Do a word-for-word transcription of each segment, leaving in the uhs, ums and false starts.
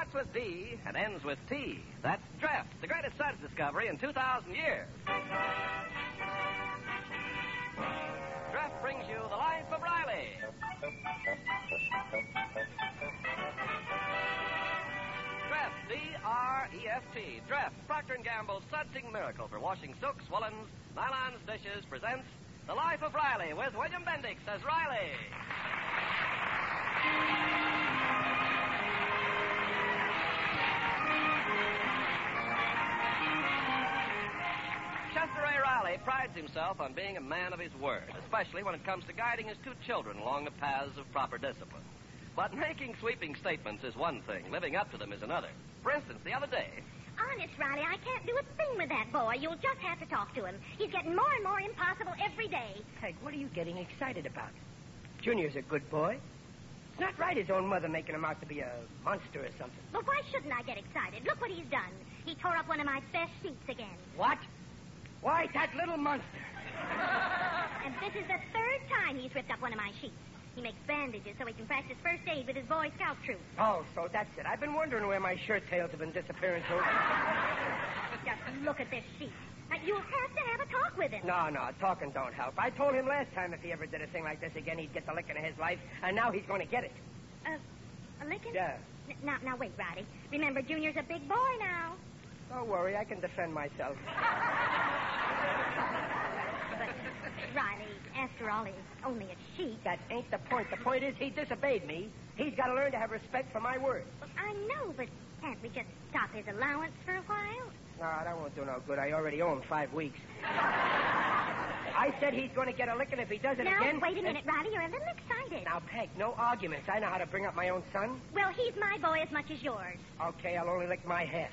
starts with D and ends with T. That's Dreft, the greatest suds discovery in two thousand years. Dreft brings you The Life of Riley. Dreft, D R E F T. Dreft, Procter and Gamble's sudsing miracle for washing silks, woolens, nylons, dishes, presents The Life of Riley with William Bendix as Riley. Chester A. Riley prides himself on being a man of his word, especially when it comes to guiding his two children along the paths of proper discipline. But making sweeping statements is one thing. Living up to them is another. For instance, the other day... Honest, Riley, I can't do a thing with that boy. You'll just have to talk to him. He's getting more and more impossible every day. Peg, what are you getting excited about? Junior's a good boy. It's not right his own mother making him out to be a monster or something. But why shouldn't I get excited? Look what he's done. He tore up one of my best sheets again. What? Why, that little monster. And this is the third time he's ripped up one of my sheets. He makes bandages so he can practice first aid with his Boy Scout troop. Oh, so that's it. I've been wondering where my shirt tails have been disappearing so. Just look at this sheet. Now, you'll have to have a talk with him. No, no, talking don't help. I told him last time if he ever did a thing like this again, he'd get the licking of his life, and now he's going to get it. Uh, a licking? Yeah. N- now, now, wait, Riley. Remember, Junior's a big boy now. Don't worry, I can defend myself. But, Riley, after all, it's only a sheet. That ain't the point. The point is he disobeyed me. He's got to learn to have respect for my word. Well, I know, but can't we just stop his allowance for a while? No, that won't do no good. I already owe him five weeks. I said he's going to get a licking if he does it now, again. Wait a minute, Riley. You're a little excited. Now, Peg, no arguments. I know how to bring up my own son. Well, he's my boy as much as yours. Okay, I'll only lick my half.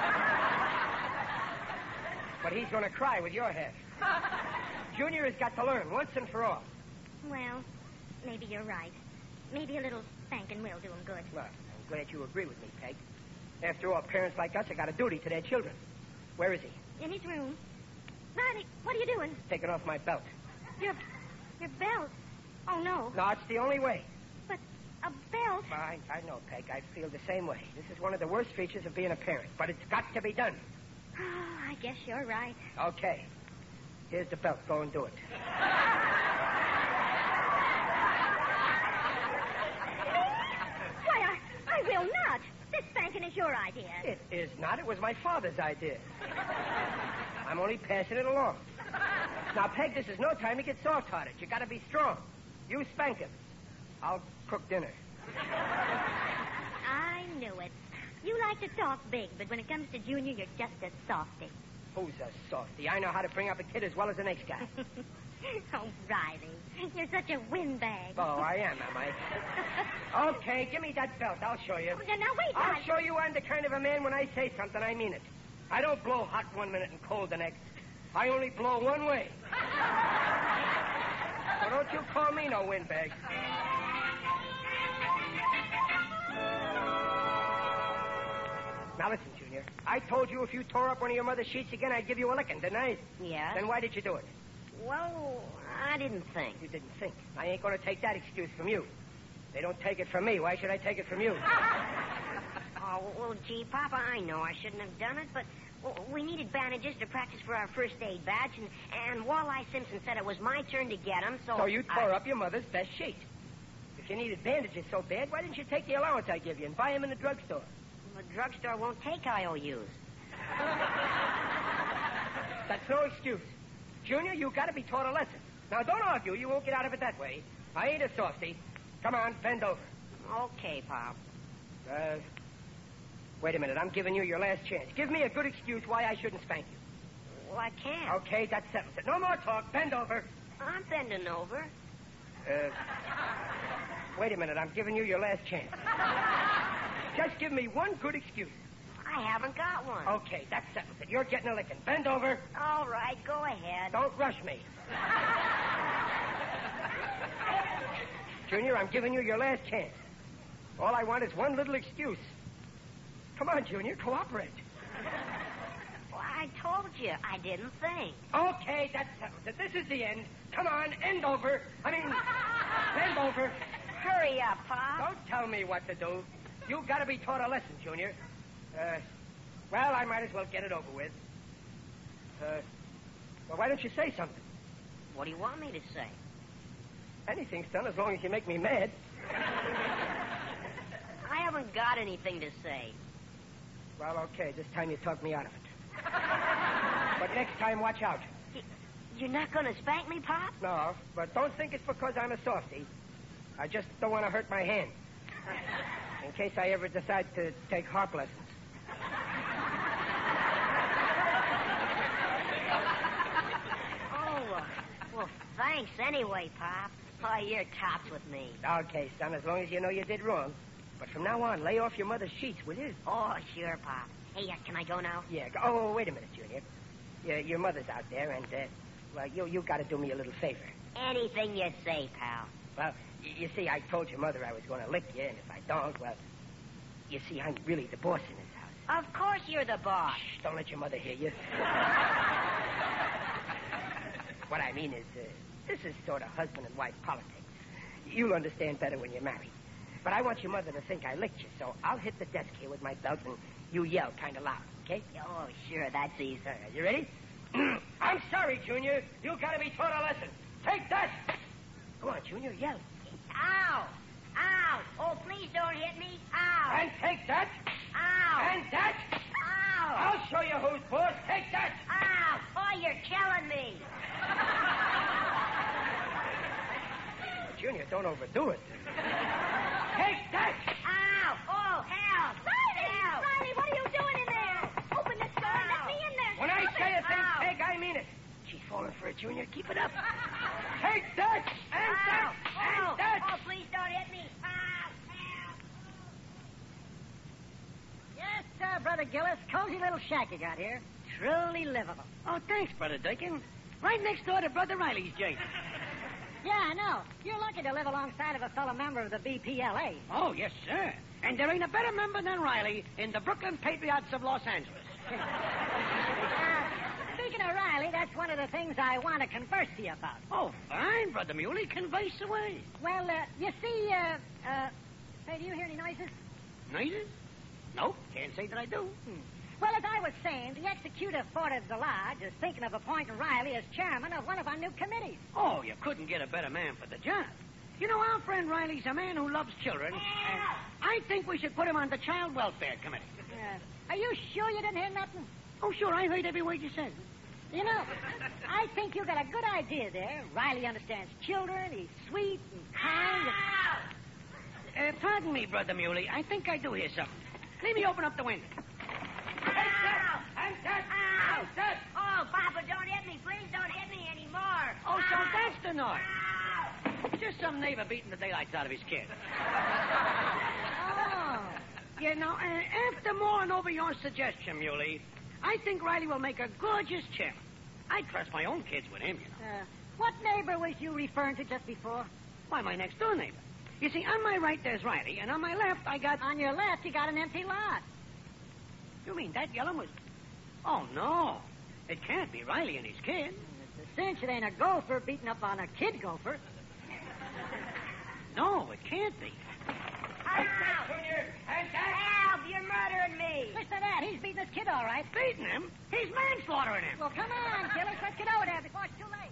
But he's going to cry with your half. Junior has got to learn once and for all. Well, maybe you're right. Maybe a little spanking will do him good. Well, I'm glad you agree with me, Peg. After all, parents like us have got a duty to their children. Where is he? In his room. Riley, what are you doing? Taking off my belt. Your, your belt. Oh, no. No, it's the only way. But a belt? I, I know, Peg. I feel the same way. This is one of the worst features of being a parent. But it's got to be done. Oh, I guess you're right. Okay. Here's the belt. Go and do it. Why, I, I will not. This spanking is your idea. It is not. It was my father's idea. I'm only passing it along. Now, Peg, this is no time to get soft-hearted. You got to be strong. You spank him. I'll cook dinner. I knew it. You like to talk big, but when it comes to Junior, you're just a softy. Who's a softy? I know how to bring up a kid as well as the next guy. Oh, Riley, you're such a windbag. Oh, I am, am I? Okay, give me that belt. I'll show you. Now, now wait, I'll Riley. show you I'm the kind of a man when I say something, I mean it. I don't blow hot one minute and cold the next. I only blow one way. So don't you call me no windbag. Now listen, Junior. I told you if you tore up one of your mother's sheets again, I'd give you a licking, didn't I? Yeah? Then why did you do it? Well, I didn't think. You didn't think. I ain't going to take that excuse from you. They don't take it from me. Why should I take it from you? Oh, well, gee, Papa, I know I shouldn't have done it, but well, we needed bandages to practice for our first aid badge, and, and Walleye Simpson said it was my turn to get them, so... So you tore I... up your mother's best sheet. If you needed bandages so bad, why didn't you take the allowance I give you and buy them in the drugstore? The drugstore won't take I O Us. That's no excuse. Junior, you got to be taught a lesson. Now, don't argue. You won't get out of it that way. I ain't a softy. Come on, bend over. Okay, Pop. Uh, wait a minute. I'm giving you your last chance. Give me a good excuse why I shouldn't spank you. Well, I can't. Okay, that settles it. No more talk. Bend over. I'm bending over. Uh, wait a minute. I'm giving you your last chance. Just give me one good excuse. I haven't got one. Okay, that settles it. You're getting a licking. Bend over. All right, go ahead. Don't rush me. Junior, I'm giving you your last chance. All I want is one little excuse. Come on, Junior, cooperate. Well, I told you I didn't think. Okay, that settles it. This is the end. Come on, end over. I mean, bend over. Hurry up, Pop. Don't tell me what to do. You gotta be taught a lesson, Junior. Uh, well, I might as well get it over with. Uh, well, why don't you say something? What do you want me to say? Anything, son, as long as you make me mad. I haven't got anything to say. Well, okay, this time you talked me out of it. But next time, watch out. Y- You're not going to spank me, Pop? No, but don't think it's because I'm a softie. I just don't want to hurt my hand. In case I ever decide to take harp lessons. Oh, uh, well, thanks anyway, Pop. Oh, you're tops with me. Okay, son, as long as you know you did wrong. But from now on, lay off your mother's sheets, will you? Oh, sure, Pop. Hey, uh, can I go now? Yeah. Go- oh, wait a minute, Junior. Yeah, your mother's out there, and, uh, well, you you got to do me a little favor. Anything you say, pal. Well, y- you see, I told your mother I was going to lick you, and if I don't, well, you see, I'm really the boss in this house. Of course you're the boss. Shh, don't let your mother hear you. What I mean is, uh, this is sort of husband and wife politics. You'll understand better when you're married. But I want your mother to think I licked you, so I'll hit the desk here with my belt, and you yell kind of loud, okay? Oh, sure, that's easy. Uh, you ready? I'm sorry, Junior. You gotta be taught a lesson. Take that! Go on, Junior, yell. Ow! Ow! Oh, please don't hit me. Ow! And take that! Ow! And that! Ow! I'll show you who's boss. Take that! Ow! Oh, you're killing me. Junior, don't overdo it. Take that! Ow! Oh, help! Riley! Help! Riley, what are you doing in there? Open this door and let me in there. When I Stop say it. a thing, Ow. Peg, I mean it. She's falling for it, Junior. Keep it up. Take that! And Ow! that! Oh, And that! oh, please don't hit me. Ow! Help! Yes, sir, Brother Gillis. Cozy little shack you got here. Truly livable. Oh, thanks, Brother Dakin. Right next door to Brother Riley's joint. Yeah, I know. You're lucky to live alongside of a fellow member of the B P L A. Oh, yes, sir. And there ain't a better member than Riley in the Brooklyn Patriots of Los Angeles. Uh, speaking of Riley, that's one of the things I want to converse to you about. Oh, fine, Brother Muley. Converse away. Well, uh, you see, uh, uh, say, do you hear any noises? Noises? Nope, can't say that I do. Hmm. Well, as I was saying, the executive board of the lodge is thinking of appointing Riley as chairman of one of our new committees. Oh, you couldn't get a better man for the job. You know, our friend Riley's a man who loves children, and I think we should put him on the Child Welfare Committee. Uh, are you sure you didn't hear nothing? Oh, sure, I heard every word you said. You know, I think you got a good idea there. Riley understands children. He's sweet and kind. Uh, pardon me, Brother Muley. I think I do hear something. Let me open up the window. Ow! And that! Ow! And that! Oh, Papa, don't hit me. Please don't hit me anymore. Oh, so Ow! that's the noise. Ow! Just some neighbor beating the daylights out of his kid. Oh. You know, uh, after mulling over your suggestion, Muley, I think Riley will make a gorgeous chairman. I trust my own kids with him, you know. Uh, what neighbor was you referring to just before? Why, my next door neighbor. You see, on my right there's Riley, and on my left I got... On your left, you got an empty lot. You mean that yellow was... Oh, no. It can't be Riley and his kid. It's a cinch it ain't a gopher beating up on a kid gopher. No, it can't be. And that, Junior! And that! Help! You're murdering me. Listen to that. He's beating this kid all right. Beating him? He's manslaughtering him. Well, come on, Gillis. Let's get over there before it's too late.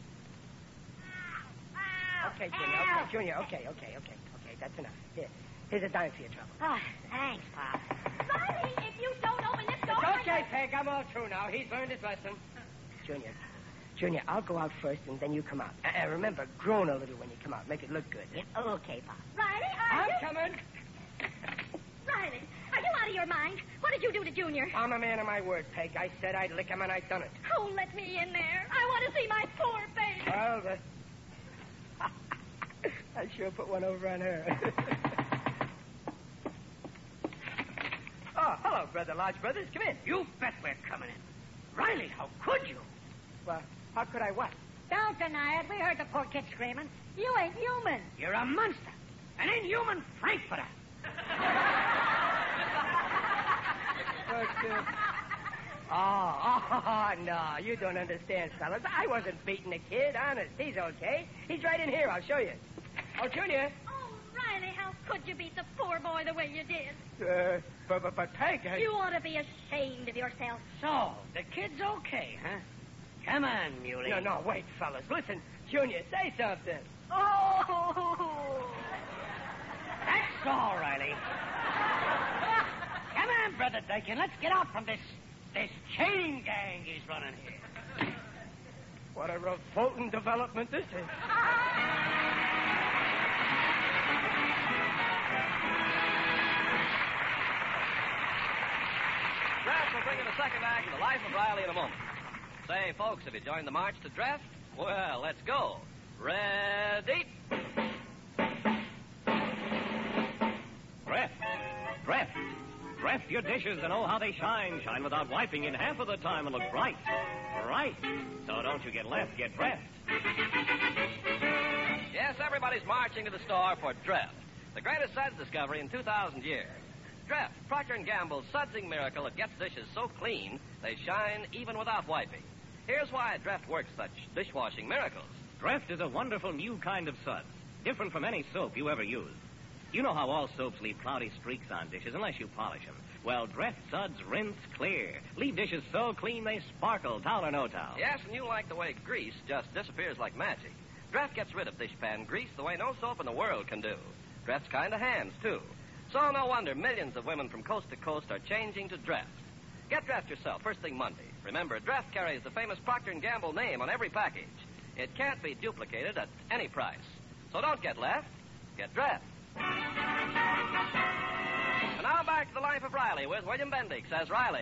Ow! Okay, Junior, Help! okay, Junior, okay, okay, okay, okay, that's enough. Here, here's a dime for your trouble. Oh, thanks, Pop. Riley, if you don't open this door... It's okay, Peg, I'm all through now. He's learned his lesson. Junior, Junior, I'll go out first, and then you come out. Uh, uh, remember, groan a little when you come out. Make it look good. Yeah, okay, Pop. Riley, are I'm you... coming. Riley, are you out of your mind? What did you do to Junior? I'm a man of my word, Peg. I said I'd lick him, and I done it. Oh, let me in there. I want to see my poor baby. Well, the... I sure put one over on her. Oh, hello, Brother Lodge Brothers. Come in. You bet we're coming in. Riley, how could you? Well, how could I what? Don't deny it. We heard the poor kid screaming. You ain't human. You're a monster. An inhuman frankfurter. But, uh... Oh, oh, no, you don't understand, fellas. I wasn't beating the kid, honest. He's okay. He's right in here. I'll show you. Oh, Junior. Oh, Riley, how could you beat the poor boy the way you did? Uh, but, but, but Peg, I... You ought to be ashamed of yourself. So, the kid's okay, huh? Come on, Muley. No, no, wait, fellas. Listen, Junior, say something. Oh! That's all, Riley. Come on, Brother Dakin. Let's get out from this this chain gang he's running here. What a revolting development this is. Dreft will bring you the second act of The Life of Riley in a moment. Say, folks, have you joined the march to Dreft? Well, let's go. Ready? Dreft. Dreft. Dreft your dishes and oh, how they shine. Shine without wiping in half of the time and look bright. Bright. So don't you get left, get Dreft. Yes, everybody's marching to the store for Dreft, the greatest suds discovery in two thousand years. Dreft, Procter and Gamble's sudsing miracle that gets dishes so clean they shine even without wiping. Here's why Dreft works such dishwashing miracles. Dreft is a wonderful new kind of suds, different from any soap you ever used. You know how all soaps leave cloudy streaks on dishes unless you polish them. Well, Dreft suds rinse clear. Leave dishes so clean they sparkle, towel or no towel. Yes, and you like the way grease just disappears like magic. Dreft gets rid of dishpan grease the way no soap in the world can do. Dreft's kind of hands, too. So no wonder millions of women from coast to coast are changing to Dreft. Get Dreft yourself first thing Monday. Remember, Dreft carries the famous Procter and Gamble name on every package. It can't be duplicated at any price. So don't get left. Get Dreft. And now back to The Life of Riley with William Bendix as Riley.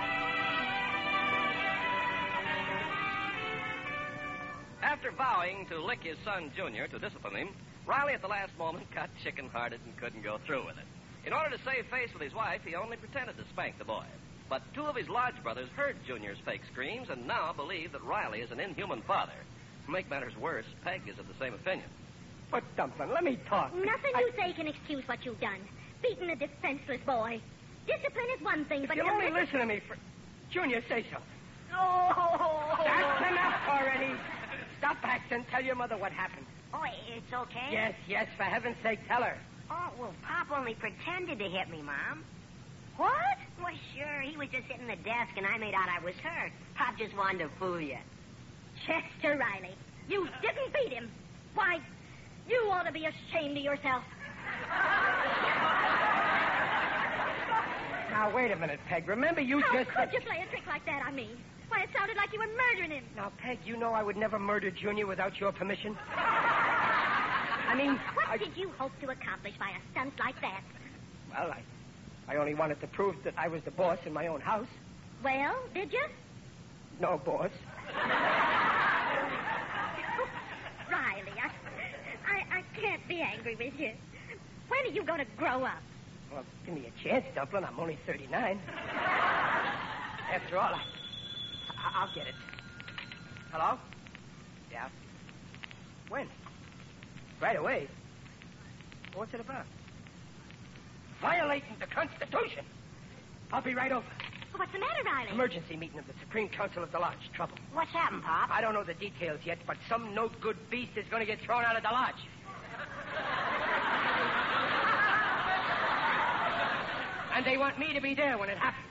After vowing to lick his son, Junior, to discipline him, Riley at the last moment got chicken-hearted and couldn't go through with it. In order to save face with his wife, he only pretended to spank the boy. But two of his lodge brothers heard Junior's fake screams and now believe that Riley is an inhuman father. To make matters worse, Peg is of the same opinion. But, Dumplin', let me talk. Nothing I... you say can excuse what you've done. Beating a defenseless boy. Discipline is one thing, If but... you'll to only lick- listen to me for... Junior, say something. Oh! That's enough already. Stop acting. Tell your mother what happened. Oh, it's okay? Yes, yes, for heaven's sake, tell her. Oh, well, Pop only pretended to hit me, Mom. What? Well, sure, he was just sitting at the desk, and I made out I was hurt. Pop just wanted to fool you. Chester Riley, you didn't beat him. Why, you ought to be ashamed of yourself. Now, wait a minute, Peg. Remember, you How just... could you play a trick like that on me? Why, it sounded like you were murdering him. Now, Peg, you know I would never murder Junior without your permission. I mean... What I... did you hope to accomplish by a stunt like that? Well, I... I only wanted to prove that I was the boss in my own house. Well, did you? No, boss. Riley, I, I, I can't be angry with you. When are you going to grow up? Well, give me a chance, Dumplin'. I'm only thirty-nine. After all, I, I, I'll get it. Hello? Yeah? When? Right away. What's it about? Violating the Constitution. I'll be right over. What's the matter, Riley? Emergency meeting of the Supreme Council of the Lodge. Trouble. What's happened, Pop? I don't know the details yet, but some no-good beast is going to get thrown out of the lodge. And they want me to be there when it happens.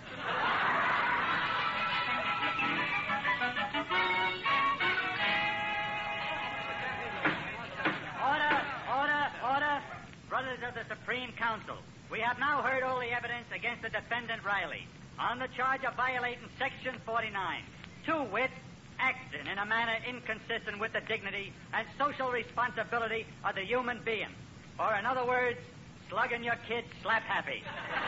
Order, order, order. Brothers of the Supreme Council, we have now heard all the evidence against the defendant Riley on the charge of violating Section forty-nine. To wit, acting in a manner inconsistent with the dignity and social responsibility of the human being. Or in other words, slugging your kid slap happy.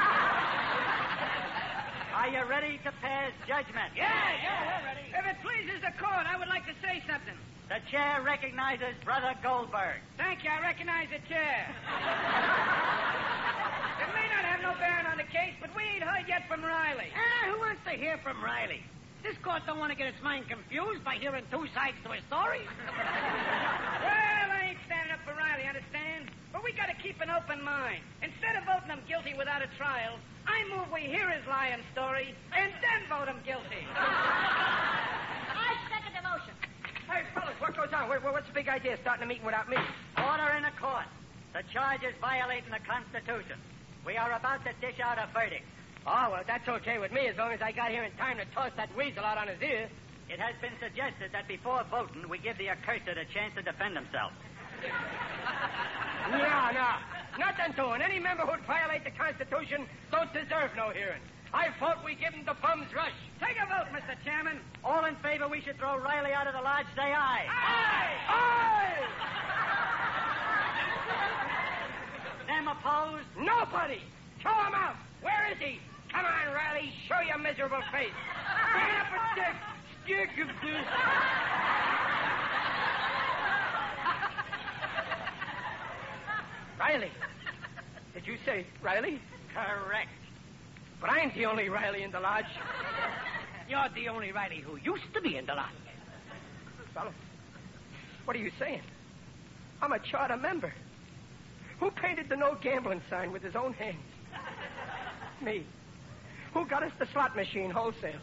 Are you ready to pass judgment? Yeah, yeah, we're ready. If it pleases the court, I would like to say something. The chair recognizes Brother Goldberg. Thank you. I recognize the chair. It may not have no bearing on the case, but we ain't heard yet from Riley. Ah, who wants to hear from Riley? This court don't want to get its mind confused by hearing two sides to a story. Well, I ain't standing up for Riley, understand? But we got to keep an open mind. Instead of voting him guilty without a trial, I move we hear his lying story and then vote him guilty. I second the motion. Hey, fellas, what goes on? What, what's the big idea starting a meeting without me? Order in the court. The charge is violating the Constitution. We are about to dish out a verdict. Oh, well, that's okay with me as long as I got here in time to toss that weasel out on his ear. It has been suggested that before voting, we give the accursed a chance to defend himself. No, no. Nothing doing. Any member who'd violate the Constitution don't deserve no hearing. I vote we give him the bum's rush. Take a vote, Mister Chairman. All in favor we should throw Riley out of the lodge, say aye. Aye! Aye! Them opposed? Nobody! Throw him out! Where is he? Come on, Riley. Show your miserable face. Bring up a stick. Stick of this. Riley. Did you say Riley? Correct. But I ain't the only Riley in the lodge. You're the only Riley who used to be in the lodge. Fella, what are you saying? I'm a charter member. Who painted the no gambling sign with his own hands? Me. Who got us the slot machine wholesale?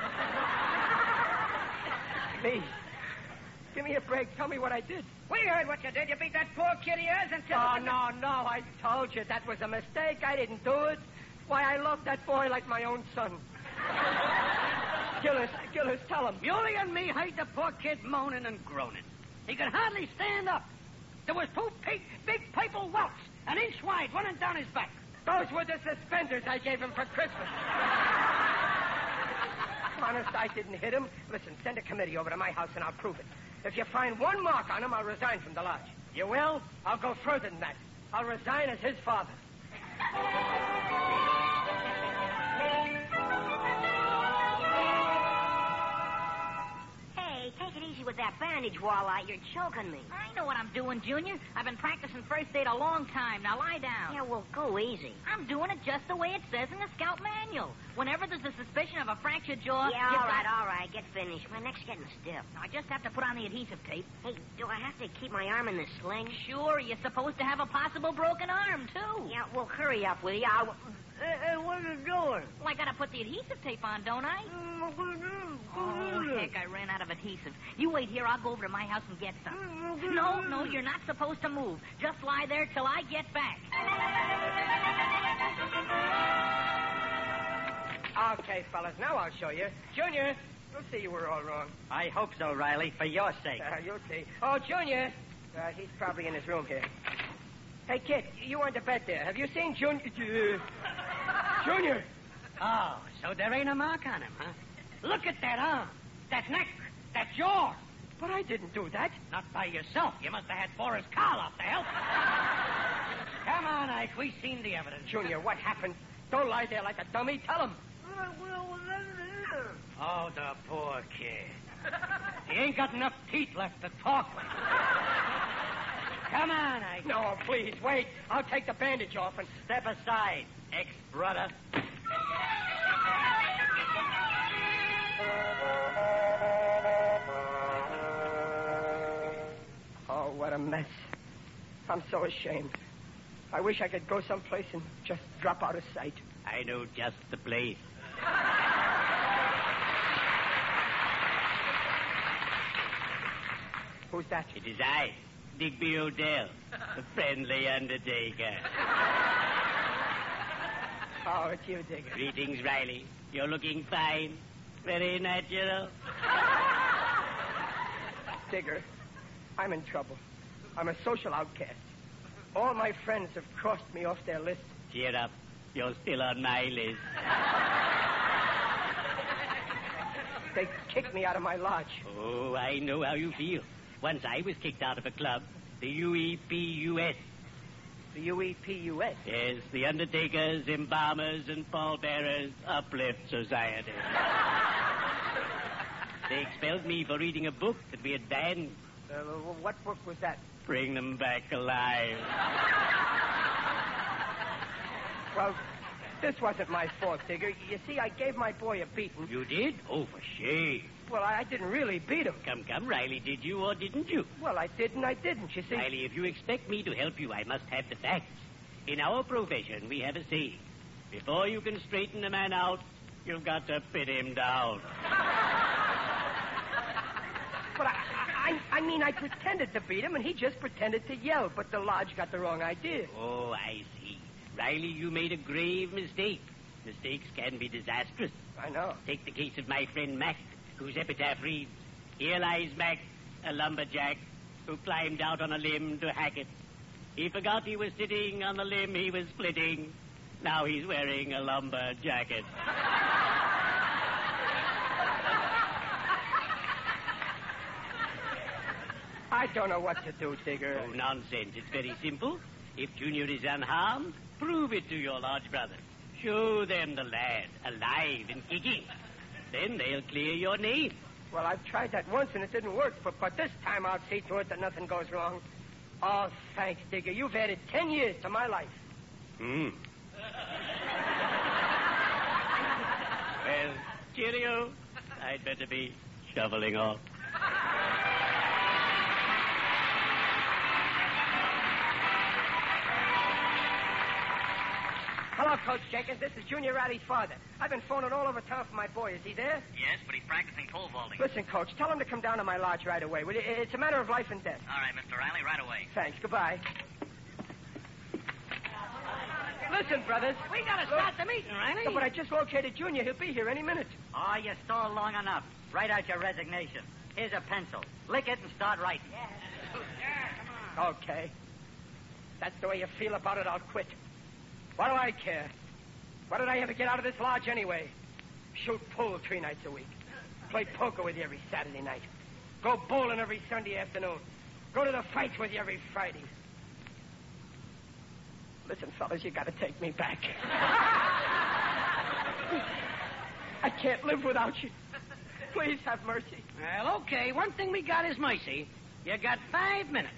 Me. Give me a break. Tell me what I did. We heard what you did. You beat that poor kid of yours until... Oh, no, no. I told you that was a mistake. I didn't do it. Why, I love that boy like my own son. Gillis, Gillis, tell him. Muley and me heard the poor kid moaning and groaning. He could hardly stand up. There was two big, big purple welts, an inch wide, running down his back. Those were the suspenders I gave him for Christmas. Honest, I didn't hit him. Listen, send a committee over to my house and I'll prove it. If you find one mark on him, I'll resign from the lodge. You will? I'll go further than that. I'll resign as his father. Hey, take it easy with that bandage, Walleye. You're choking me. I know what I'm doing, Junior. I've been practicing first aid a long time. Now lie down. Yeah, well, go easy. I'm doing it just the way it says in the scout manual. Whenever there's a suspicion of a fractured jaw... Yeah, you all got- right, all right. Get finished. My neck's getting stiff. I just have to put on the adhesive tape. Hey, do I have to keep my arm in the sling? Sure, you're supposed to have a possible broken arm, too. Yeah, well, hurry up, will you? I'll... Hey, hey, what are you doing? Well, I gotta put the adhesive tape on, don't I? Oh, heck, I ran out of adhesive. You wait here. I'll go over to my house and get some. No, no, you're not supposed to move. Just lie there till I get back. Okay, fellas, now I'll show you. Junior, we'll see you were all wrong. I hope so, Riley, for your sake. Uh, you'll see. Oh, Junior. Uh, he's probably in his room here. Hey, kid, you on the bed there. Have you seen Junior? Uh, Junior. Oh, so there ain't a mark on him, huh? Look at that arm. That neck. That's yours. But I didn't do that. Not by yourself. You must have had Boris Karloff to help. Come on, Ike. We've seen the evidence. Junior, what happened? Don't lie there like a dummy. Tell him. Oh, the poor kid. He ain't got enough teeth left to talk with. Come on, Ike. No, please, wait. I'll take the bandage off and... Step aside, ex-brother. Oh, what a mess. I'm so ashamed. I wish I could go someplace and just drop out of sight. I know just the place. Who's that? It is I, Digby Odell, the friendly undertaker. Oh, it's you, Digger. Greetings, Riley. You're looking fine. Very natural. Digger, I'm in trouble. I'm a social outcast. All my friends have crossed me off their list. Cheer up. You're still on my list. They kicked me out of my lodge. Oh, I know how you feel. Once I was kicked out of a club, the U E P U S. The U E P U S? Yes, the Undertakers, Embalmers, and Pallbearers Uplift Society. They expelled me for reading a book that we had banned. Uh, what book was that? Bring them back alive. Well, this wasn't my fault, Digger. You see, I gave my boy a beating. You did? Oh, for shame. Well, I didn't really beat him. Come, come, Riley, did you or didn't you? Well, I did and I didn't, you see. Riley, if you expect me to help you, I must have the facts. In our profession, we have a saying. Before you can straighten a man out, you've got to pin him down. But I, I, I mean, I pretended to beat him, and he just pretended to yell, but the lodge got the wrong idea. Oh, I see. Riley, you made a grave mistake. Mistakes can be disastrous. I know. Take the case of my friend Mac, whose epitaph reads, "Here lies Mac, a lumberjack, who climbed out on a limb to hack it. He forgot he was sitting on the limb he was splitting. Now he's wearing a lumber jacket." I don't know what to do, Digger. Oh, nonsense. It's very simple. If Junior is unharmed, prove it to your lodge brothers. Show them the lad, alive and kicking. Then they'll clear your name. Well, I've tried that once, and it didn't work, but, but this time I'll see to it that nothing goes wrong. Oh, thanks, Digger. You've added ten years to my life. Hmm. Well, cheerio. I'd better be shoveling off. Hello, Coach Jenkins. This is Junior Riley's father. I've been phoning all over town for my boy. Is he there? Yes, but he's practicing pole vaulting. Listen, Coach, tell him to come down to my lodge right away. Will you? It's a matter of life and death. All right, Mister Riley, right away. Thanks. Goodbye. Listen, brothers. We gotta start the meeting, Riley. No, but I just located Junior. He'll be here any minute. Oh, you stalled long enough. Write out your resignation. Here's a pencil. Lick it and start writing. Okay. That's the way you feel about it, I'll quit. What do I care? What did I ever get out of this lodge anyway? Shoot pool three nights a week. Play poker with you every Saturday night. Go bowling every Sunday afternoon. Go to the fights with you every Friday. Listen, fellas, you gotta take me back. I can't live without you. Please have mercy. Well, okay. One thing we got is mercy. You got five minutes.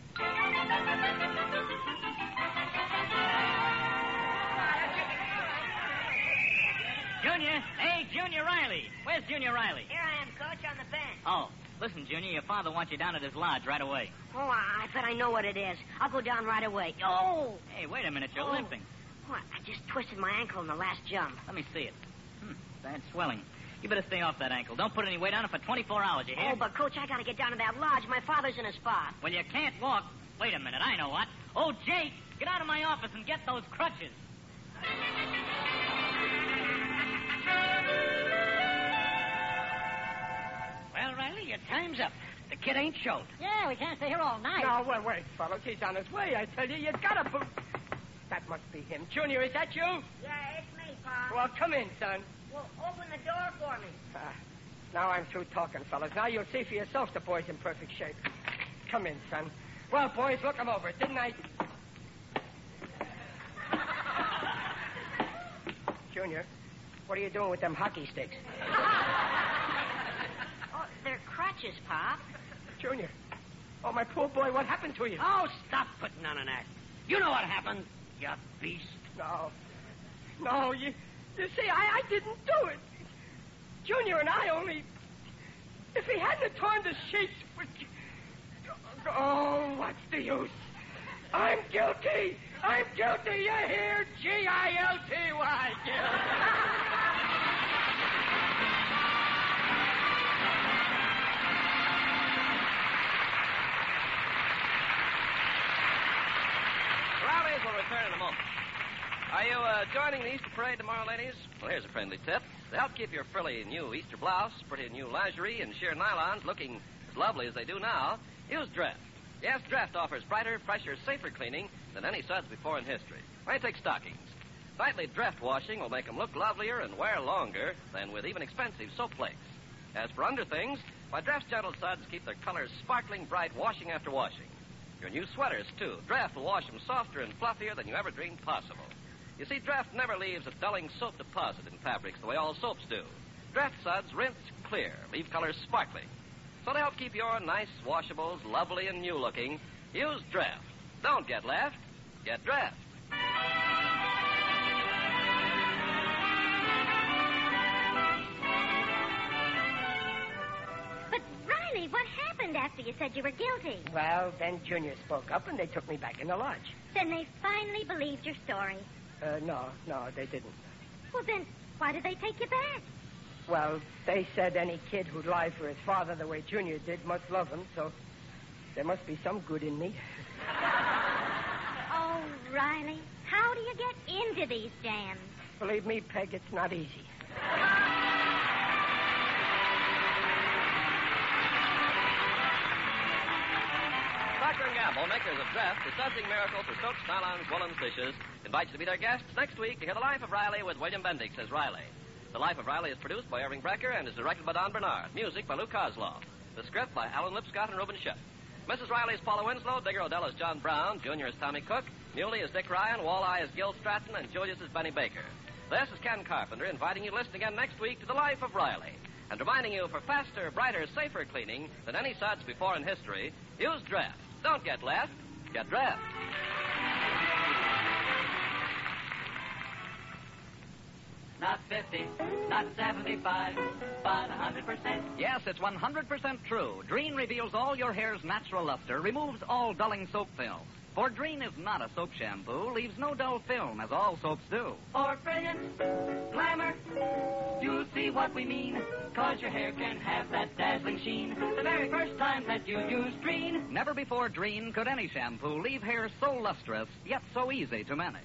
Junior. Hey, Junior Riley. Where's Junior Riley? Here I am, Coach, on the bench. Oh, listen, Junior, your father wants you down at his lodge right away. Oh, I, I thought I know what it is. I'll go down right away. Oh! Hey, wait a minute. You're Oh. limping. What? I just twisted my ankle in the last jump. Let me see it. Hmm, bad swelling. You better stay off that ankle. Don't put any weight on it for twenty-four hours, you hear? Oh, but, Coach, I gotta get down to that lodge. My father's in a spot. Well, you can't walk. Wait a minute. I know what. Oh, Jake, get out of my office and get those crutches. Well, Riley, your time's up. The kid ain't showed. Yeah, we can't stay here all night. No, wait, wait, fellas. He's on his way. I tell you, you gotta put... That must be him. Junior, is that you? Yeah, it's me, Pa. Well, come in, son. Well, open the door for me. Ah, now I'm through talking, fellas. Now you'll see for yourself the boy's in perfect shape. Come in, son. Well, boys, look him over, didn't I? Junior, what are you doing with them hockey sticks? Oh, they're crutches, Pop. Junior. Oh, my poor boy, what happened to you? Oh, stop putting on an act. You know what happened, you beast. No. No, you... You see, I, I didn't do it. Junior and I only... If he hadn't have torn the sheets... But... Oh, what's the use? I'm guilty. I'm guilty. You hear? G I L T Y. Rallies will return in a moment. Are you uh, joining the Easter parade tomorrow, ladies? Well, here's a friendly tip. To help keep your frilly new Easter blouse, pretty new lingerie, and sheer nylons looking as lovely as they do now, use Draft. Yes, Draft offers brighter, fresher, safer cleaning than any suds before in history. Why, take stockings. Nightly Draft washing will make them look lovelier and wear longer than with even expensive soap flakes. As for underthings, why, Draft's gentle suds keep their colors sparkling bright washing after washing. Your new sweaters, too. Draft will wash them softer and fluffier than you ever dreamed possible. You see, Draft never leaves a dulling soap deposit in fabrics the way all soaps do. Draft suds rinse clear, leave colors sparkling. So to help keep your nice washables lovely and new looking, use Draft. Don't get left. Get Draft. But, Riley, what happened after you said you were guilty? Well, then Junior spoke up, and they took me back in the lodge. Then they finally believed your story. Uh, no, no, they didn't. Well, then, why did they take you back? Well, they said any kid who'd lie for his father the way Junior did must love him, so there must be some good in me. Oh, Riley, how do you get into these jams? Believe me, Peg, it's not easy. Procter and Gamble, makers of Dreft, the sudsing miracle for soaps, nylons, woolens, dishes, invites you to be their guests next week to hear The Life of Riley with William Bendix as Riley. The Life of Riley is produced by Irving Brecker and is directed by Don Bernard. Music by Lou Kozloff. The script by Alan Lipscott and Reuben Ship. Missus Riley is Paula Winslow, Digger Odell is John Brown, Junior is Tommy Cook, Muley is Dick Ryan, Walleye is Gil Stratton, and Julius is Benny Baker. This is Ken Carpenter inviting you to listen again next week to The Life of Riley and reminding you for faster, brighter, safer cleaning than any suds before in history, use Dreft. Don't get left, get Dreft. Not fifty, not seventy-five, but one hundred percent. Yes, it's one hundred percent true. Dreen reveals all your hair's natural luster, removes all dulling soap film. For Dreen is not a soap shampoo, leaves no dull film, as all soaps do. For brilliance, glamour, you'll see what we mean. Cause your hair can have that dazzling sheen the very first time that you use Dreen. Never before Dreen could any shampoo leave hair so lustrous, yet so easy to manage.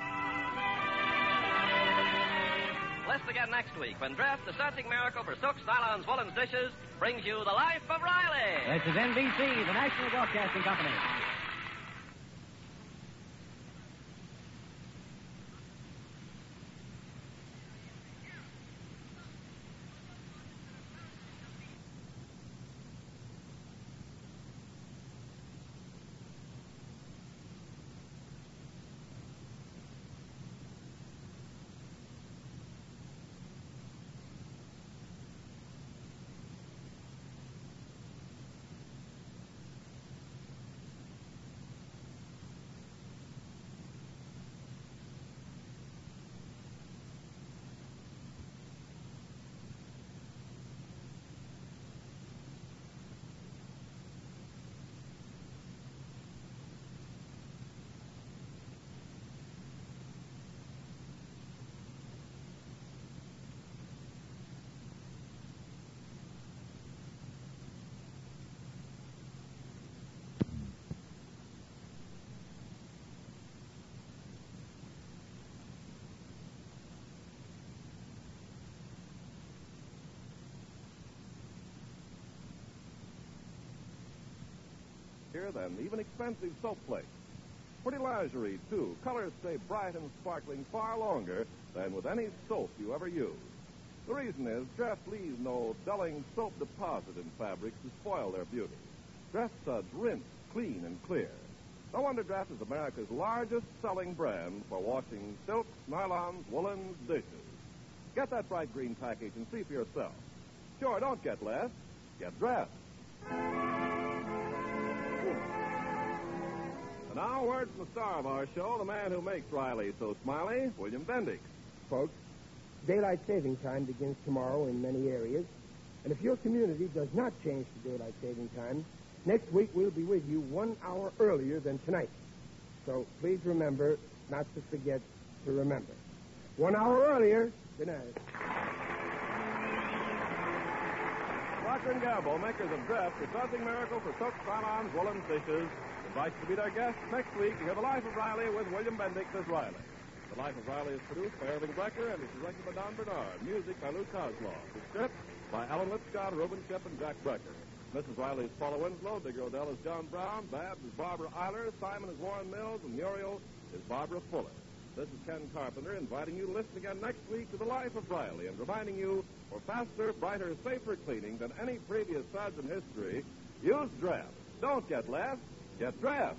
Listen again next week when Dreft, the sudsing miracle for soaps, nylons, woolens, dishes, brings you The Life of Riley. This is N B C, the National Broadcasting Company. Than even expensive soap flakes. Pretty lingerie, too. Colors stay bright and sparkling far longer than with any soap you ever use. The reason is Dreft leaves no dulling soap deposit in fabrics to spoil their beauty. Dreft suds rinse, clean, and clear. No wonder Dreft is America's largest selling brand for washing silks, nylons, woolens, dishes. Get that bright green package and see for yourself. Sure, don't get less. Get Dreft. And now, word from the star of our show, the man who makes Riley so smiley, William Bendix. Folks, daylight saving time begins tomorrow in many areas. And if your community does not change to daylight saving time, next week we'll be with you one hour earlier than tonight. So please remember not to forget to remember. One hour earlier. Good night. Procter and Gamble, makers of Dreft, the sudsing miracle for soaps, nylons, woolens, dishes, invites you to be their guest next week to hear The Life of Riley with William Bendix as Riley. The Life of Riley is produced by Irving Brecker and is directed by Don Bernard. Music by Lou Kozloff. The script by Alan Lipscott, Reuben Ship, and Jack Brecker. Missus Riley is Paula Winslow. Digger Odell is John Brown. Babs is Barbara Eiler. Simon is Warren Mills. And Muriel is Barbara Fuller. This is Ken Carpenter inviting you to listen again next week to The Life of Riley and reminding you for faster, brighter, safer cleaning than any previous suds in history, use Dreft. Don't get less. Get Dreft.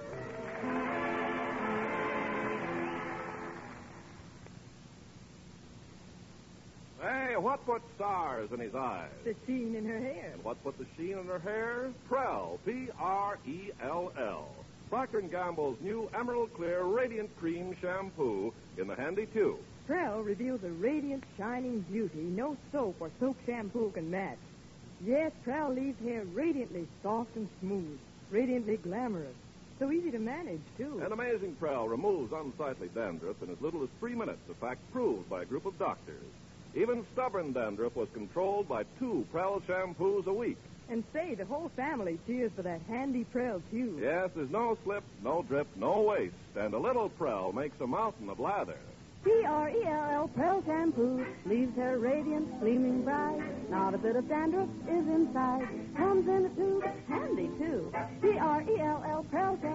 Hey, what put stars in his eyes? The sheen in her hair. And what put the sheen in her hair? Prell. P R E L L. Procter and Gamble's new Emerald Clear Radiant Cream Shampoo in the handy tube. Prell reveals a radiant, shining beauty no soap or soap shampoo can match. Yes, Prell leaves hair radiantly soft and smooth, radiantly glamorous. So easy to manage, too. An amazing Prell removes unsightly dandruff in as little as three minutes, a fact proved by a group of doctors. Even stubborn dandruff was controlled by two Prel shampoos a week. And say, the whole family cheers for that handy Prel tube. Yes, there's no slip, no drip, no waste, and a little Prel makes a mountain of lather. P R E L L, Prel shampoo, leaves hair radiant, gleaming bright. Not a bit of dandruff is inside. Comes in a tube, handy too. P R E L L, Prel shampoo.